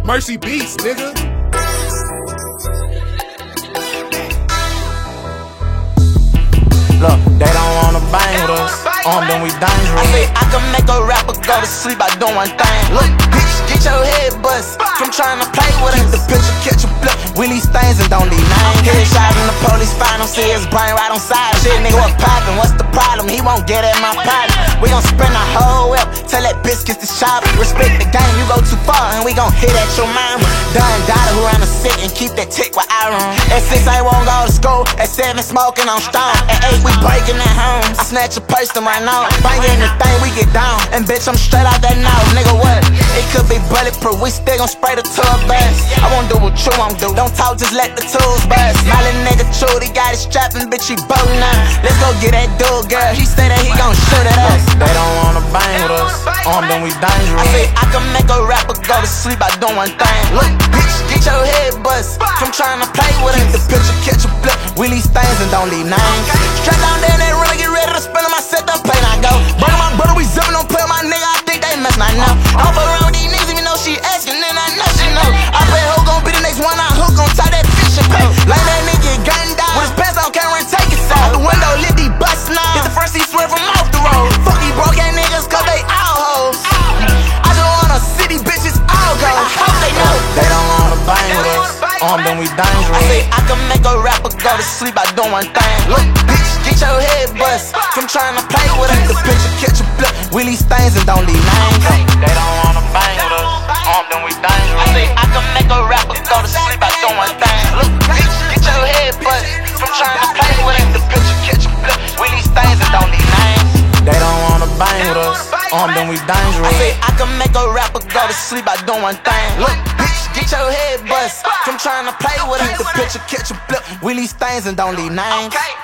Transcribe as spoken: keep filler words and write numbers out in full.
Mercy Beats, nigga. Look, they don't wanna bang with us. On them we dangerous. I say I can make a rapper go to sleep by doing one thing. Look, bitch, get your head bust from trying to play with us. Keep the picture, catch a blood. We leave stains and don't leave names. Headshot in the police find him, see his brain right on side. Shit, nigga, what poppin'? What's the problem? He won't get at my pot. We gon' spin a whole whip. Tell that bitch get the shop. Respect the game, you go too far and we gon' hit at your mama. Done daughter who run a sick and keep that tick while I run. At six I won't go to school. At seven smoking on stone. At eight we breaking at home. I snatch a person right now. Banging the thing we get down. And bitch I'm straight out that now. Nigga what? It could be bulletproof. We still gon' spray the tub best. I won't do what you won't do. Don't talk, just let the tools bust. Smiling nigga true, he got his strapping, bitch he boatin' now. Let's go get that dude, girl. He say that he gon' shoot at us. They don't wanna bang with us. On them we dangerous. I say I can make a rapper go to sleep by doing one thing. Look, bitch, get your head bust from trying to play with us. Keep the picture, catch a blood. We leave stains and don't leave names. Straight down there in that room, get ready to spin on my set, don't play, now go. Brother, my brother, we zippin', don't play with my nigga. I think they mess, I know. I don't fuck around with these niggas, even though she asking, then I know she know. I bet who gon' be the next one, I hook gon' tie that fish and pay. Like that nigga gunned down. With his pants on camera and take it out. The window lit, he bustin' out. Hit the front seat, swerve from off the road. Fuck these broke ass niggas, cause they all hoes. I just wanna see these bitches all go. I hope they know. They don't wanna bang with us. On them we dangerous. I say I can make a rapper go to sleep by doing one thing. Look, bitch, get your head bust from trying to play with us. Keep the picture, catch a blood. We leave stains and don't leave names. They don't wanna bang with us. On them we dangerous. I say I can make a rapper go to sleep by doing one thing. Look, bitch, get your head bust from trying to play with us. Keep the picture, catch a blood. We leave stains and don't leave names. They don't wanna bang with us. On them we dangerous. I say I can make a rapper go to sleep by doing one thing. Look, bitch, get your head bust from trying to play with us. Keep the picture, catch a blood. We leave stains and don't leave names.